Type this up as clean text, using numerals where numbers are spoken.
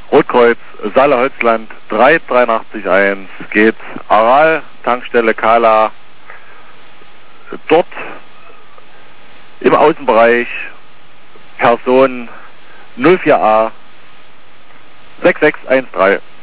Rotkreuz, Saale-Holzland 3881 geht Aral, Tankstelle Kala, dort im Außenbereich Person 04A 6613.